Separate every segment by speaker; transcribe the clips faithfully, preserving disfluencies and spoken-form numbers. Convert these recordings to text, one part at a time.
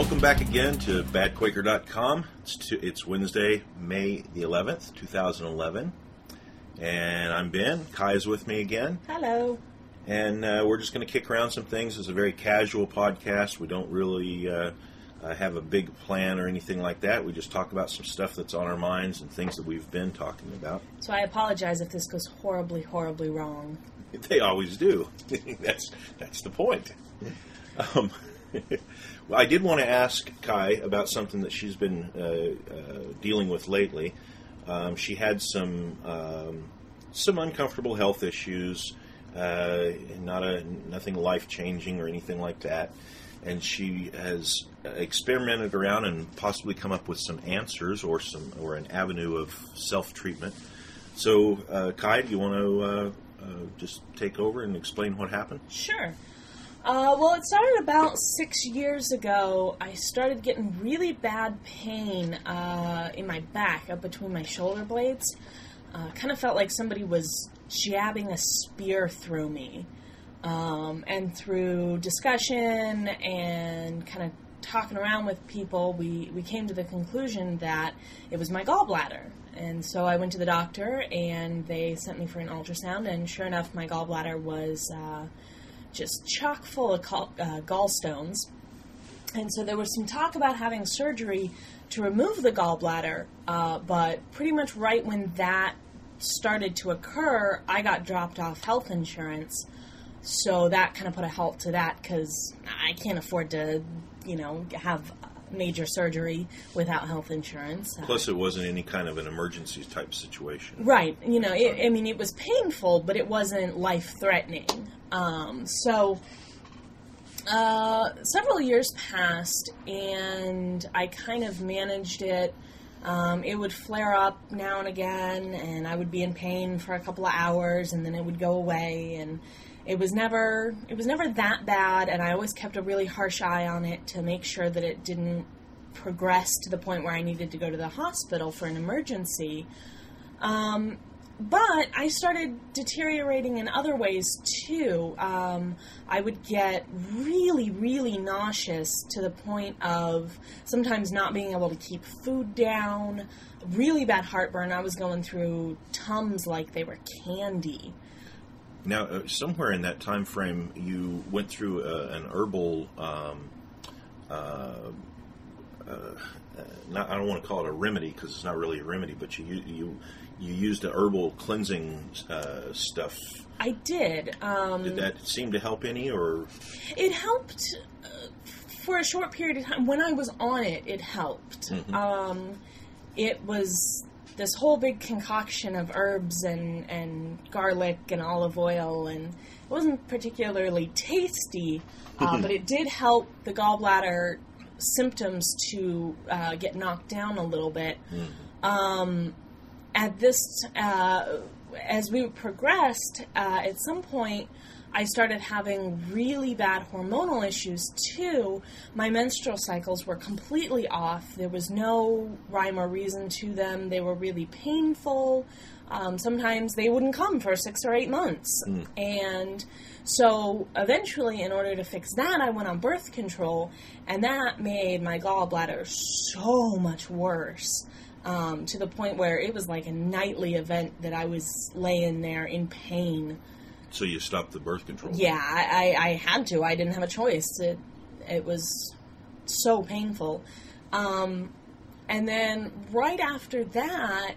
Speaker 1: Welcome back again to bad quaker dot com. It's, to, it's Wednesday, May the eleventh, two thousand eleven. And I'm Ben. Kai is with me again.
Speaker 2: Hello.
Speaker 1: And uh, we're just going to kick around some things. It's a very casual podcast. We don't really uh, uh, have a big plan or anything like that. We just talk about some stuff that's on our minds and things that we've been talking about.
Speaker 2: So I apologize if this goes horribly, horribly wrong.
Speaker 1: They always do. that's that's the point. Um, well, I did want to ask Kai about something that she's been uh, uh, dealing with lately. Um, she had some um, some uncomfortable health issues, uh, not a nothing life changing or anything like that, and she has experimented around and possibly come up with some answers or some or an avenue of self treatment. So, uh, Kai, do you want to uh, uh, just take over and explain what happened?
Speaker 2: Sure. Uh, well, it started about six years ago. I started getting really bad pain uh, in my back, up between my shoulder blades. Uh, kind of felt like somebody was jabbing a spear through me. Um, and through discussion and kind of talking around with people, we, we came to the conclusion that it was my gallbladder. And so I went to the doctor, and they sent me for an ultrasound, and sure enough, my gallbladder was Uh, just chock full of gall, uh, gallstones. And so there was some talk about having surgery to remove the gallbladder, uh, but pretty much right when that started to occur, I got dropped off health insurance. So that kind of put a halt to that, because I can't afford to, you know, have major surgery without health insurance.
Speaker 1: Plus, it wasn't any kind of an emergency type situation.
Speaker 2: Right. You know, it, I mean, it was painful, but it wasn't life-threatening. Um, so, uh, several years passed, and I kind of managed it. Um, it would flare up now and again, and I would be in pain for a couple of hours, and then it would go away, and it was never, it was never that bad, and I always kept a really harsh eye on it to make sure that it didn't progress to the point where I needed to go to the hospital for an emergency. Um, But I started deteriorating in other ways, too. Um, I would get really, really nauseous to the point of sometimes not being able to keep food down, really bad heartburn. I was going through Tums like they were candy.
Speaker 1: Now, uh, somewhere in that time frame, you went through uh, an herbal, um, uh, uh, not, I don't want to call it a remedy, because it's not really a remedy, but you you... You used a herbal cleansing uh, stuff.
Speaker 2: I did. Um,
Speaker 1: did that seem to help any, or?
Speaker 2: It helped uh, for a short period of time. When I was on it, it helped. Mm-hmm. Um, it was this whole big concoction of herbs and, and garlic and olive oil, and it wasn't particularly tasty, uh, but it did help the gallbladder symptoms to uh, get knocked down a little bit. Mm-hmm. Um, At this, uh, as we progressed, uh, at some point, I started having really bad hormonal issues, too. My menstrual cycles were completely off. There was no rhyme or reason to them. They were really painful. Um, sometimes they wouldn't come for six or eight months. Mm. And so, eventually, in order to fix that, I went on birth control, and that made my gallbladder so much worse. Um, to the point where it was like a nightly event that I was laying there in pain.
Speaker 1: So you stopped the birth control?
Speaker 2: Yeah, I, I, I had to. I didn't have a choice. It, it was so painful. Um, and then right after that,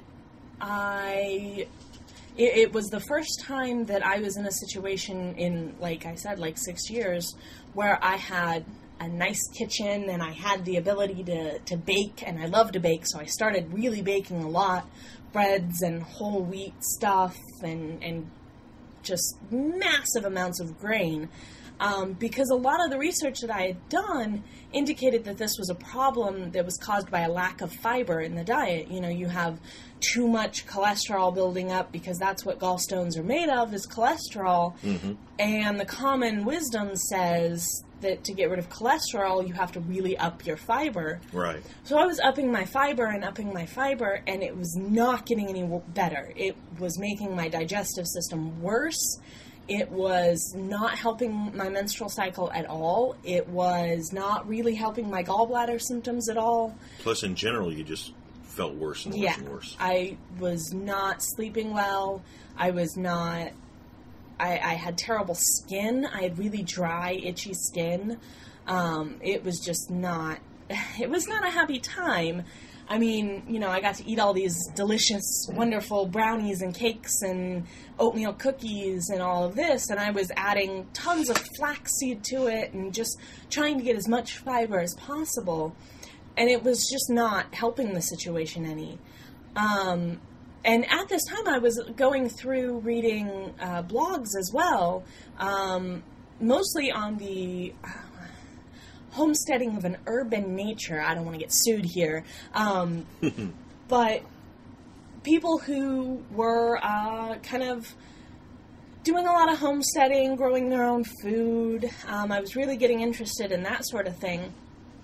Speaker 2: I... It, it was the first time that I was in a situation in, like I said, like six years, where I had a nice kitchen, and I had the ability to, to bake, and I love to bake, so I started really baking a lot, breads and whole wheat stuff, and, and just massive amounts of grain, um, because a lot of the research that I had done indicated that this was a problem that was caused by a lack of fiber in the diet. You know, you have too much cholesterol building up, because that's what gallstones are made of, is cholesterol, mm-hmm. and the common wisdom says that to get rid of cholesterol, you have to really up your fiber.
Speaker 1: Right.
Speaker 2: So I was upping my fiber and upping my fiber, and it was not getting any better. It was making my digestive system worse, It was not helping my menstrual cycle at all. It was not really helping my gallbladder symptoms at all.
Speaker 1: Plus, in general, you just felt worse and worse
Speaker 2: yeah,
Speaker 1: and worse.
Speaker 2: I was not sleeping well. I was not... I, I had terrible skin. I had really dry, itchy skin. Um, it was just not... It was not a happy time. I mean, you know, I got to eat all these delicious, wonderful brownies and cakes and oatmeal cookies and all of this, and I was adding tons of flaxseed to it and just trying to get as much fiber as possible. And it was just not helping the situation any. Um, and at this time, I was going through reading uh, blogs as well, um, mostly on the... Uh, homesteading of an urban nature. I don't want to get sued here. Um, but people who were uh, kind of doing a lot of homesteading, growing their own food. Um, I was really getting interested in that sort of thing.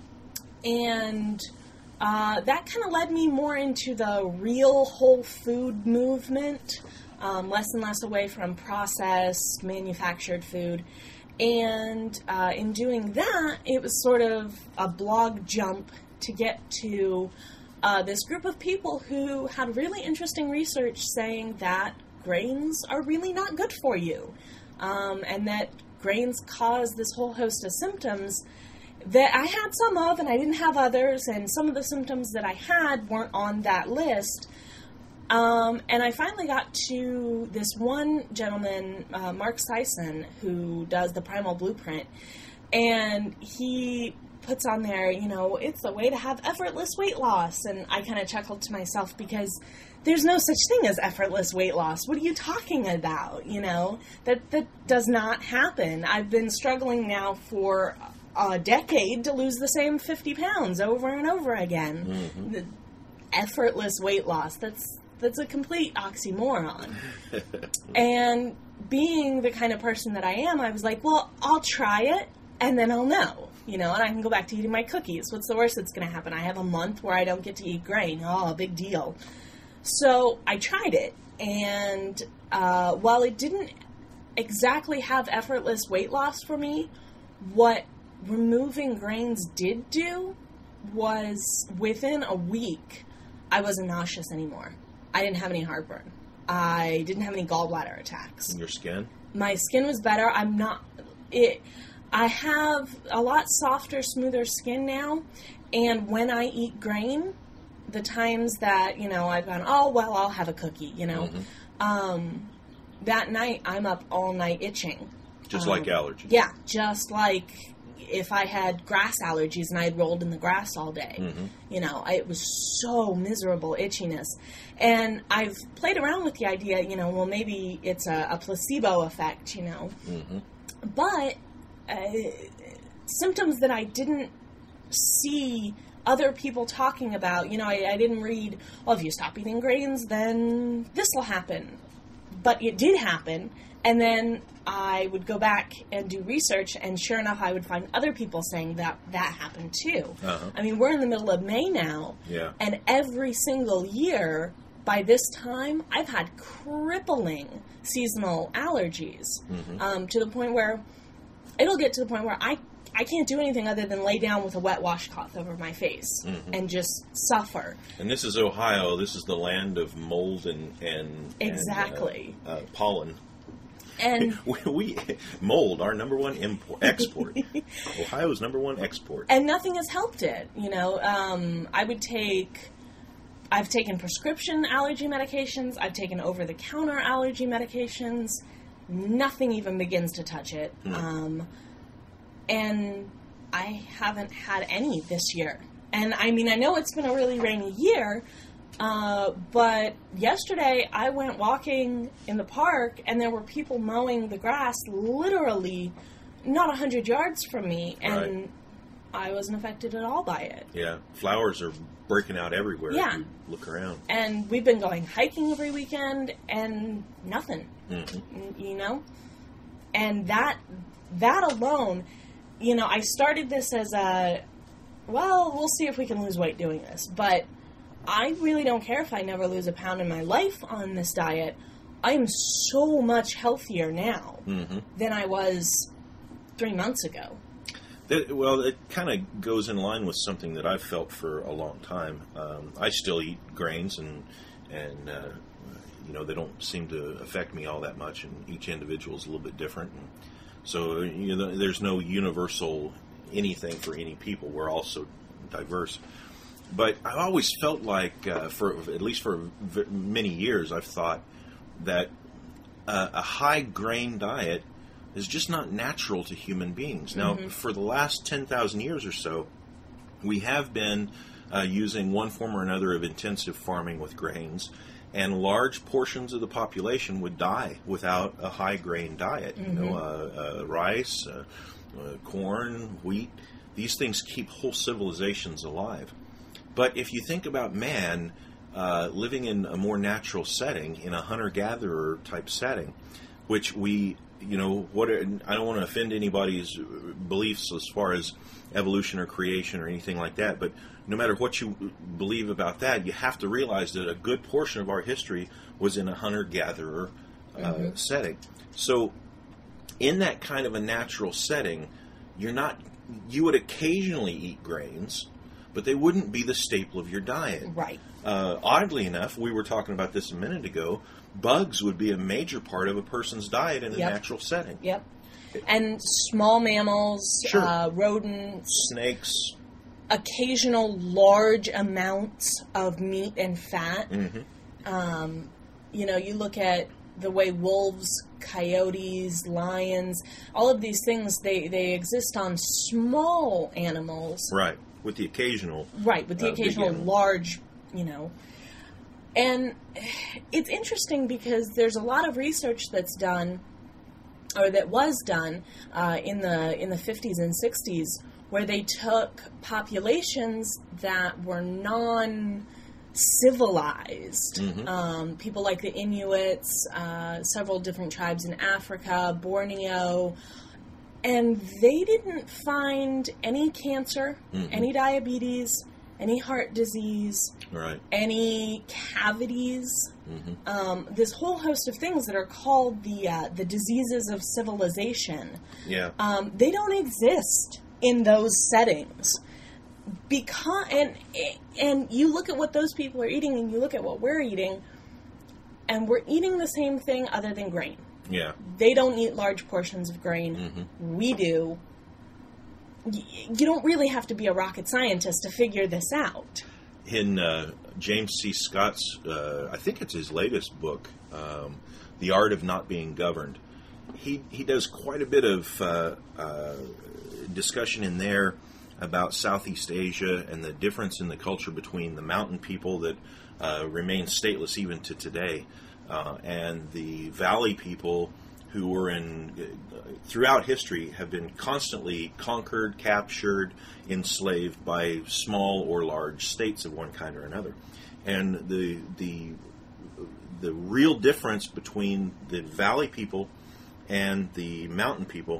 Speaker 2: And uh, that kind of led me more into the real whole food movement, um, less and less away from processed, manufactured food. And uh, in doing that, it was sort of a blog jump to get to uh, this group of people who had really interesting research saying that grains are really not good for you, um, and that grains cause this whole host of symptoms that I had some of and I didn't have others, and some of the symptoms that I had weren't on that list. Um, and I finally got to this one gentleman, uh, Mark Sison, who does the Primal Blueprint, and he puts on there, you know, it's a way to have effortless weight loss, and I kind of chuckled to myself because there's no such thing as effortless weight loss. What are you talking about? You know, that, that does not happen. I've been struggling now for a decade to lose the same fifty pounds over and over again. Mm-hmm. The effortless weight loss, that's That's a complete oxymoron. And being the kind of person that I am, I was like, well, I'll try it, and then I'll know, you know, and I can go back to eating my cookies. What's the worst that's going to happen? I have a month where I don't get to eat grain. Oh, big deal. So I tried it, and uh, while it didn't exactly have effortless weight loss for me, what removing grains did do was within a week, I wasn't nauseous anymore. I didn't have any heartburn. I didn't have any gallbladder attacks.
Speaker 1: And your skin?
Speaker 2: My skin was better. I'm not... It. I have a lot softer, smoother skin now. And when I eat grain, the times that, you know, I've gone, oh, well, I'll have a cookie, you know. Mm-hmm. Um, that night, I'm up all night itching.
Speaker 1: Just
Speaker 2: um,
Speaker 1: like allergies.
Speaker 2: Yeah, just like... if I had grass allergies and I had rolled in the grass all day. Mm-hmm. You know, I, it was so miserable itchiness. And I've played around with the idea, you know, well, maybe it's a, a placebo effect, you know. Mm-hmm. But uh, symptoms that I didn't see other people talking about, you know, I, I didn't read, well, if you stop eating grains, then this will happen. But it did happen. And then I would go back and do research, and sure enough, I would find other people saying that that happened too. Uh-huh. I mean, we're in the middle of May now,
Speaker 1: yeah.
Speaker 2: And every single year, by this time, I've had crippling seasonal allergies, mm-hmm. um, to the point where it'll get to the point where I, I can't do anything other than lay down with a wet washcloth over my face mm-hmm. and just suffer.
Speaker 1: And this is Ohio. This is the land of mold and, and,
Speaker 2: exactly.
Speaker 1: and uh, uh, pollen.
Speaker 2: And
Speaker 1: we, we mold, our number one import, export. Ohio's number one export.
Speaker 2: And nothing has helped it. You know, um, I would take, I've taken prescription allergy medications. I've taken over-the-counter allergy medications. Nothing even begins to touch it. Hmm. Um, and I haven't had any this year. And I mean, I know it's been a really rainy year, Uh, but yesterday I went walking in the park and there were people mowing the grass literally not a hundred yards from me, and right. I wasn't affected at all by it.
Speaker 1: Yeah, flowers are breaking out everywhere
Speaker 2: yeah.
Speaker 1: if you look around.
Speaker 2: And we've been going hiking every weekend and nothing, mm-hmm. you know? And that, that alone, you know, I started this as a, well, we'll see if we can lose weight doing this, but I really don't care if I never lose a pound in my life on this diet. I am so much healthier now
Speaker 1: Mm-hmm.
Speaker 2: than I was three months ago.
Speaker 1: That, well, it kind of goes in line with something that I've felt for a long time. Um, I still eat grains, and and uh, you know they don't seem to affect me all that much. And each individual is a little bit different, and so you know there's no universal anything for any people. We're all so diverse. But I always felt like, uh, for at least for v- many years, I've thought that uh, a high grain diet is just not natural to human beings. Now,
Speaker 2: Mm-hmm.
Speaker 1: for the last ten thousand years or so, we have been uh, using one form or another of intensive farming with grains, and large portions of the population would die without a high grain diet.
Speaker 2: Mm-hmm.
Speaker 1: You know, uh, uh, rice, uh, uh, corn, wheat, these things keep whole civilizations alive. But if you think about man uh, living in a more natural setting, in a hunter-gatherer type setting, which we, you know, what are, I don't want to offend anybody's beliefs as far as evolution or creation or anything like that, but no matter what you believe about that, you have to realize that a good portion of our history was in a hunter-gatherer uh,
Speaker 2: Mm-hmm.
Speaker 1: setting. So in that kind of a natural setting, you're not, you would occasionally eat grains, but they wouldn't be the staple of your diet.
Speaker 2: Right.
Speaker 1: Uh, oddly enough, we were talking about this a minute ago, bugs would be a major part of a person's diet in a
Speaker 2: Yep.
Speaker 1: natural setting.
Speaker 2: Yep. And small mammals,
Speaker 1: Sure.
Speaker 2: uh, rodents,
Speaker 1: Snakes.
Speaker 2: occasional large amounts of meat and fat.
Speaker 1: Mm-hmm.
Speaker 2: Um, you know, you look at the way wolves, coyotes, lions, all of these things, they, they exist on small animals.
Speaker 1: Right, with the occasional.
Speaker 2: Right, with the
Speaker 1: Uh, big
Speaker 2: occasional
Speaker 1: animal.
Speaker 2: large, you know. And it's interesting because there's a lot of research that's done, or that was done, uh, in the in the fifties and sixties, where they took populations that were non-civilized.
Speaker 1: Mhm.
Speaker 2: Um, people like the Inuits, uh, several different tribes in Africa, Borneo, and they didn't find any cancer,
Speaker 1: Mhm.
Speaker 2: any diabetes, any heart disease,
Speaker 1: Right.
Speaker 2: any cavities,
Speaker 1: Mm-hmm.
Speaker 2: um, this whole host of things that are called the uh, the diseases of civilization.
Speaker 1: Yeah.
Speaker 2: Um, they don't exist in those settings because and and you look at what those people are eating and you look at what we're eating, and we're eating the same thing other than grain.
Speaker 1: Yeah.
Speaker 2: They don't eat large portions of grain.
Speaker 1: Mm-hmm.
Speaker 2: We do. Y- You don't really have to be a rocket scientist to figure this out.
Speaker 1: In uh, James C. Scott's, uh, I think it's his latest book, um, The Art of Not Being Governed, he, he does quite a bit of uh, uh, discussion in there about Southeast Asia and the difference in the culture between the mountain people that uh, remain stateless even to today uh, and the valley people who were in, uh, throughout history, have been constantly conquered, captured, enslaved by small or large states of one kind or another. And the the the real difference between the valley people and the mountain people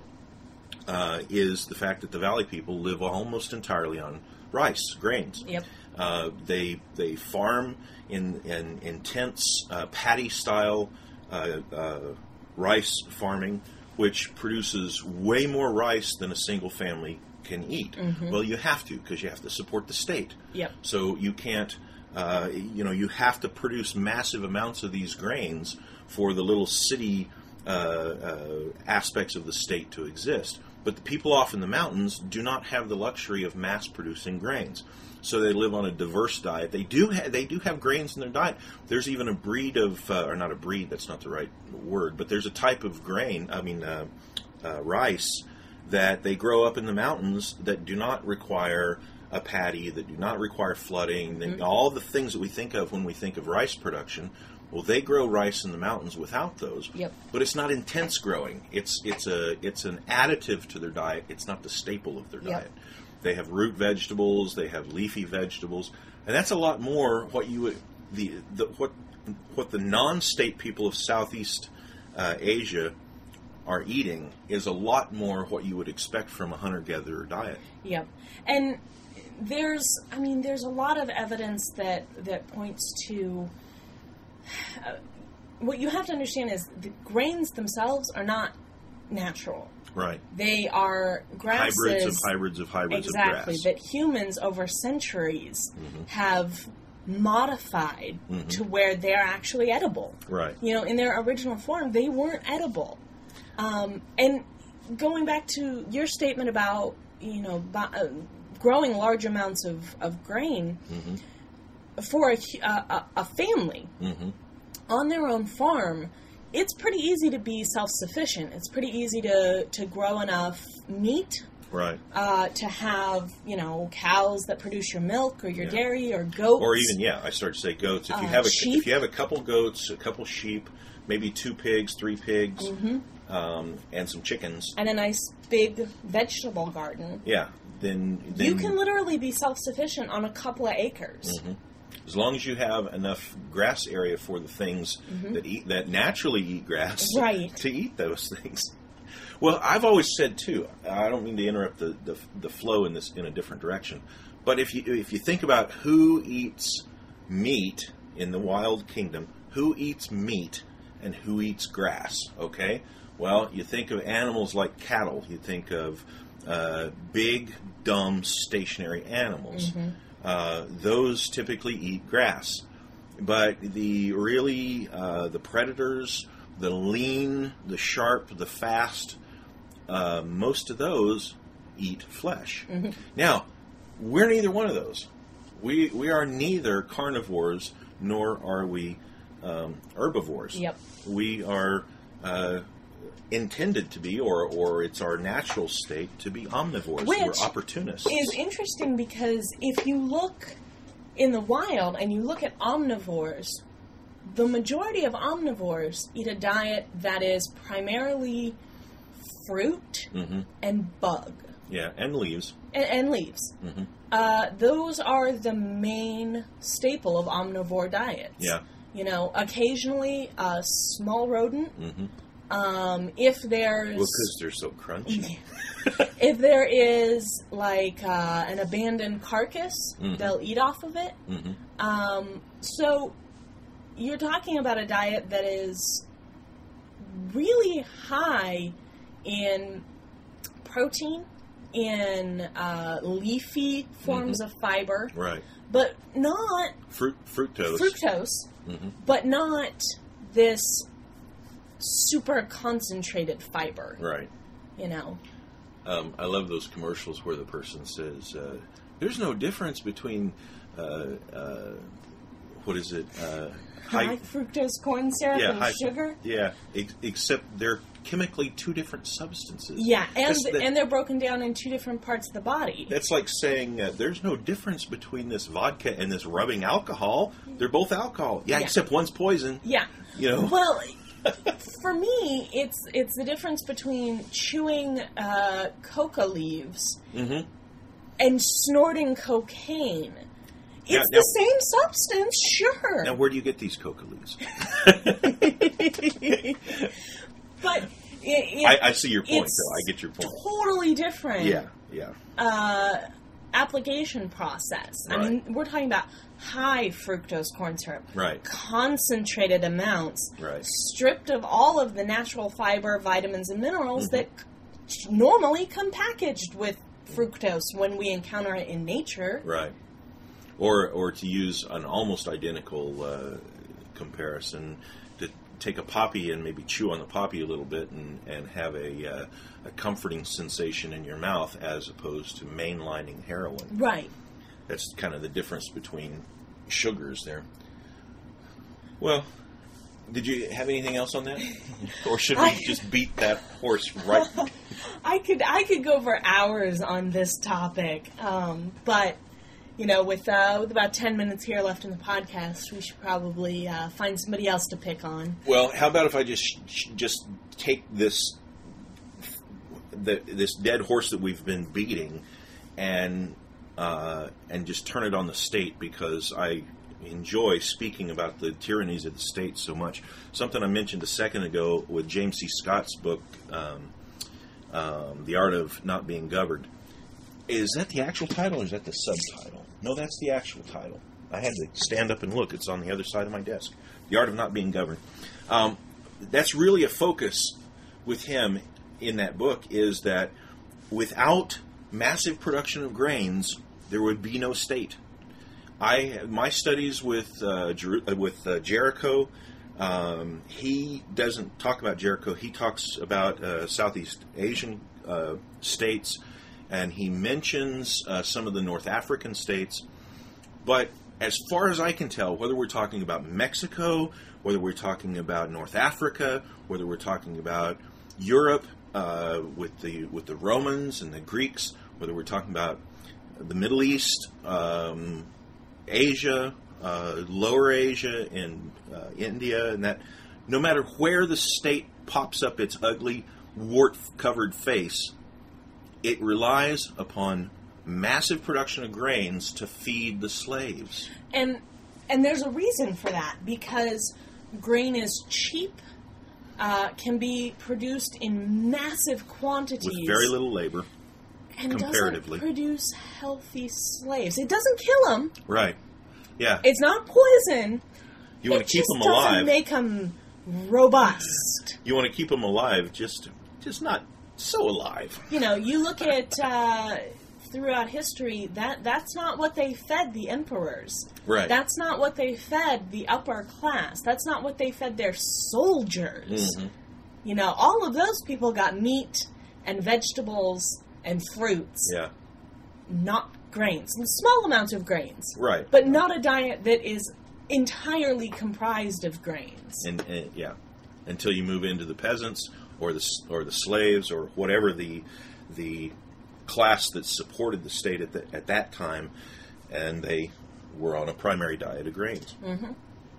Speaker 1: uh, is the fact that the valley people live almost entirely on rice, grains.
Speaker 2: Yep.
Speaker 1: Uh, they they farm in in intense uh, paddy style uh, uh, rice farming, which produces way more rice than a single family can eat.
Speaker 2: Mm-hmm.
Speaker 1: Well, you have to because you have to support the state.
Speaker 2: Yep.
Speaker 1: So you can't, uh, you know, you have to produce massive amounts of these grains for the little city uh, uh, aspects of the state to exist. But the people off in the mountains do not have the luxury of mass producing grains. So they live on a diverse diet. They do ha- they do have grains in their diet. There's even a breed of, uh, or not a breed, that's not the right word, but there's a type of grain, I mean uh, uh, rice, that they grow up in the mountains that do not require a paddy, that do not require flooding, that,
Speaker 2: Mm-hmm.
Speaker 1: all the things that we think of when we think of rice production. Well, they grow rice in the mountains without those.
Speaker 2: Yep.
Speaker 1: But it's not intense growing. It's it's a it's an additive to their diet. It's not the staple of their
Speaker 2: Yep.
Speaker 1: diet. They have root vegetables. They have leafy vegetables, and that's a lot more what you would the, the what what the non-state people of Southeast uh, Asia are eating is a lot more what you would expect from a hunter-gatherer diet.
Speaker 2: Yep. And there's, I mean, there's a lot of evidence that, that points to, uh, what you have to understand is the grains themselves are not natural.
Speaker 1: Right.
Speaker 2: They are grasses.
Speaker 1: Hybrids of hybrids of hybrids
Speaker 2: exactly,
Speaker 1: of grass.
Speaker 2: that humans over centuries
Speaker 1: mm-hmm.
Speaker 2: have modified
Speaker 1: mm-hmm.
Speaker 2: to where they're actually edible.
Speaker 1: Right.
Speaker 2: You know, in their original form, they weren't edible. Um, and going back to your statement about, you know, uh, growing large amounts of, of grain,
Speaker 1: mm-hmm.
Speaker 2: for a, a, a family
Speaker 1: mm-hmm.
Speaker 2: on their own farm, it's pretty easy to be self-sufficient. It's pretty easy to, to grow enough meat,
Speaker 1: right?
Speaker 2: Uh, to have, you know, cows that produce your milk or your
Speaker 1: yeah.
Speaker 2: dairy or goats,
Speaker 1: or even yeah, I started to say goats. If you
Speaker 2: uh,
Speaker 1: have a
Speaker 2: sheep.
Speaker 1: if you have a couple goats, a couple sheep, maybe two pigs, three pigs,
Speaker 2: mm-hmm.
Speaker 1: um, and some chickens,
Speaker 2: and a nice big vegetable garden.
Speaker 1: Yeah, then, then
Speaker 2: you can literally be self-sufficient on a couple of acres.
Speaker 1: Mm-hmm. As long as you have enough grass area for the things mm-hmm. that eat that naturally eat grass,
Speaker 2: right.
Speaker 1: to eat those things. Well, I've always said too. I don't mean to interrupt the, the the flow in this in a different direction, but if you if you think about who eats meat in the wild kingdom, who eats meat and who eats grass, okay? Well, you think of animals like cattle. You think of uh, big, dumb, stationary animals.
Speaker 2: Mm-hmm.
Speaker 1: Uh, those typically eat grass. But the really, uh, the predators, the lean, the sharp, the fast, uh, most of those eat flesh.
Speaker 2: Mm-hmm.
Speaker 1: Now, we're neither one of those. We we are neither carnivores nor are we um, herbivores.
Speaker 2: Yep.
Speaker 1: We are uh, intended to be, or or it's our natural state to be omnivores.
Speaker 2: Which
Speaker 1: we're opportunists.
Speaker 2: Is interesting because if you look in the wild and you look at omnivores, the majority of omnivores eat a diet that is primarily fruit
Speaker 1: mm-hmm.
Speaker 2: and bug.
Speaker 1: Yeah, and leaves.
Speaker 2: And, and leaves.
Speaker 1: Mm-hmm.
Speaker 2: Uh, those are the main staple of omnivore diets.
Speaker 1: Yeah.
Speaker 2: You know, occasionally a small rodent.
Speaker 1: Mm-hmm.
Speaker 2: Um, if there's...
Speaker 1: Well, because they're so crunchy.
Speaker 2: If there is, like, uh, an abandoned carcass,
Speaker 1: mm-hmm.
Speaker 2: they'll eat off of it.
Speaker 1: Mm-hmm.
Speaker 2: Um, so, you're talking about a diet that is really high in protein, in uh, leafy forms
Speaker 1: mm-hmm.
Speaker 2: of fiber.
Speaker 1: Right.
Speaker 2: But not...
Speaker 1: Fruit, fructose.
Speaker 2: Fructose.
Speaker 1: Mm-hmm.
Speaker 2: But not this super concentrated fiber.
Speaker 1: Right.
Speaker 2: You know.
Speaker 1: Um, I love those commercials where the person says, uh, "There's no difference between uh, uh, what is it? Uh,
Speaker 2: high,
Speaker 1: high
Speaker 2: fructose corn syrup
Speaker 1: yeah,
Speaker 2: and
Speaker 1: high,
Speaker 2: sugar."
Speaker 1: Yeah, ex- except they're chemically two different substances.
Speaker 2: Yeah, and
Speaker 1: the,
Speaker 2: and they're broken down in two different parts of the body.
Speaker 1: That's like saying uh, there's no difference between this vodka and this rubbing alcohol. They're both alcohol. Yeah,
Speaker 2: yeah.
Speaker 1: except one's poison.
Speaker 2: Yeah.
Speaker 1: You know.
Speaker 2: Well. For me, it's it's the difference between chewing uh, coca leaves
Speaker 1: mm-hmm.
Speaker 2: and snorting cocaine. It's
Speaker 1: yeah,
Speaker 2: the
Speaker 1: now,
Speaker 2: same substance, sure.
Speaker 1: Now, where do you get these coca leaves?
Speaker 2: But it, it,
Speaker 1: I, I see your point,
Speaker 2: it's
Speaker 1: though. I get your point.
Speaker 2: Totally different.
Speaker 1: Yeah, yeah.
Speaker 2: Uh, application process.
Speaker 1: Right.
Speaker 2: I mean, we're talking about high fructose corn syrup.
Speaker 1: Right.
Speaker 2: Concentrated amounts.
Speaker 1: Right.
Speaker 2: Stripped of all of the natural fiber, vitamins, and minerals
Speaker 1: mm-hmm.
Speaker 2: that normally come packaged with fructose when we encounter it in nature.
Speaker 1: Right. Or, or to use an almost identical uh, comparison, to take a poppy and maybe chew on the poppy a little bit and, and have a, uh, a comforting sensation in your mouth as opposed to mainlining heroin.
Speaker 2: Right.
Speaker 1: That's kind of the difference between sugars there. Well, did you have anything else on that? Or should we
Speaker 2: I,
Speaker 1: just beat that horse right?
Speaker 2: I could I could go for hours on this topic, um, but you know, with uh, with about ten minutes here left in the podcast, we should probably uh, find somebody else to pick on.
Speaker 1: Well, how about if I just just take this the, this dead horse that we've been beating and uh, and just turn it on the state, because I enjoy speaking about the tyrannies of the state so much. Something I mentioned a second ago with James C. Scott's book, um, um, The Art of Not Being Governed. Is that the actual title or is that the subtitle? No, that's the actual title. I had to stand up and look. It's on the other side of my desk. The Art of Not Being Governed. Um, that's really a focus with him in that book, is that without massive production of grains, there would be no state. I my studies with uh, Jer- with uh, Jericho. Um, he doesn't talk about Jericho. He talks about uh, Southeast Asian uh, states, and he mentions uh, some of the North African states. But as far as I can tell, whether we're talking about Mexico, whether we're talking about North Africa, whether we're talking about Europe uh, with the with the Romans and the Greeks, whether we're talking about the Middle East, um, Asia, uh, Lower Asia, and uh, India, and that, no matter where the state pops up its ugly, wart-covered face, it relies upon massive production of grains to feed the slaves.
Speaker 2: And and there's a reason for that, because grain is cheap, uh, can be produced in massive quantities.
Speaker 1: With very little labor,
Speaker 2: and
Speaker 1: comparatively.
Speaker 2: doesn't produce healthy slaves. It doesn't kill them.
Speaker 1: Right. Yeah.
Speaker 2: It's not poison.
Speaker 1: You want
Speaker 2: it
Speaker 1: to keep
Speaker 2: just
Speaker 1: them
Speaker 2: doesn't
Speaker 1: alive.
Speaker 2: make them robust.
Speaker 1: You want to keep them alive, just just not so alive.
Speaker 2: You know, you look at uh, throughout history, that that's not what they fed the emperors.
Speaker 1: Right.
Speaker 2: That's not what they fed the upper class. That's not what they fed their soldiers.
Speaker 1: Mm-hmm.
Speaker 2: You know, all of those people got meat and vegetables and fruits.
Speaker 1: Yeah.
Speaker 2: Not grains. Small amounts of grains.
Speaker 1: Right.
Speaker 2: But not a diet that is entirely comprised of grains.
Speaker 1: And, and yeah, until you move into the peasants or the or the slaves or whatever the the class that supported the state at the, at that time, and they were on a primary diet of grains.
Speaker 2: Mm-hmm.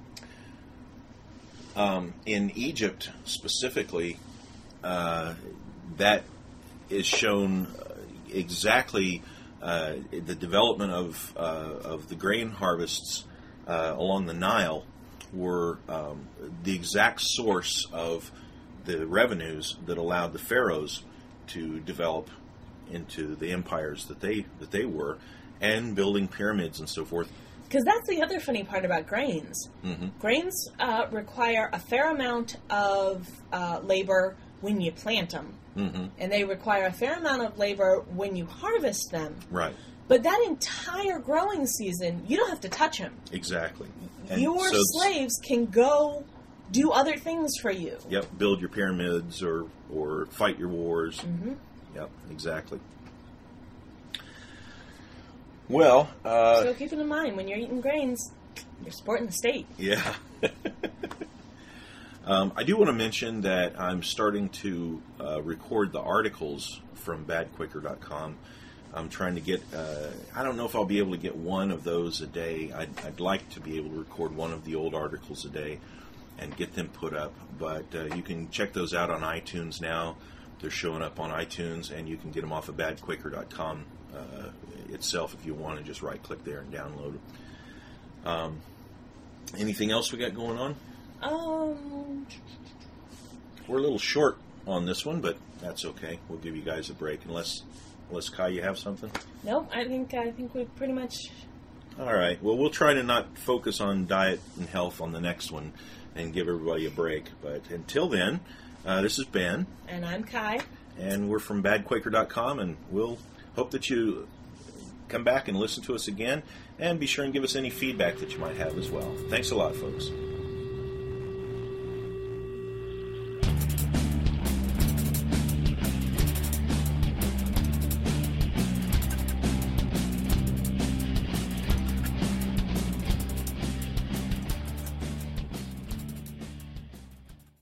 Speaker 1: Um, in Egypt specifically, uh, that is shown exactly uh, the development of uh, of the grain harvests uh, along the Nile were um, the exact source of the revenues that allowed the pharaohs to develop into the empires that they that they were, and building pyramids and so forth.
Speaker 2: Because that's the other funny part about grains.
Speaker 1: Mm-hmm.
Speaker 2: Grains uh, require a fair amount of uh, labor when you plant them.
Speaker 1: Mm-hmm.
Speaker 2: And they require a fair amount of labor when you harvest them.
Speaker 1: Right.
Speaker 2: But that entire growing season, you don't have to touch them.
Speaker 1: Exactly. And
Speaker 2: Your
Speaker 1: so
Speaker 2: slaves can go do other things for you.
Speaker 1: Yep. Build your pyramids or, or fight your wars.
Speaker 2: Mm-hmm.
Speaker 1: Yep. Exactly. Well, uh,
Speaker 2: so keep it in mind, when you're eating grains, you're supporting the state.
Speaker 1: Yeah. um, I do want to mention that I'm starting to uh, record the articles from bad quaker dot com. I'm trying to get, uh, I don't know if I'll be able to get one of those a day. I'd, I'd like to be able to record one of the old articles a day and get them put up. But uh, you can check those out on iTunes now. They're showing up on iTunes, and you can get them off of bad quaker dot com uh, itself if you want to just right-click there and download it. Um, anything else we got going on?
Speaker 2: Um,
Speaker 1: We're a little short on this one, but that's okay. We'll give you guys a break, unless, unless Kai, you have something.
Speaker 2: no, I think I think we pretty much.
Speaker 1: All right. Well, we'll try to not focus on diet and health on the next one, and give everybody a break. But until then, uh, this is Ben,
Speaker 2: And I'm Kai.
Speaker 1: and we're from bad quaker dot com, and we'll hope that you come back and listen to us again, and be sure and give us any feedback that you might have as well. Thanks a lot, folks.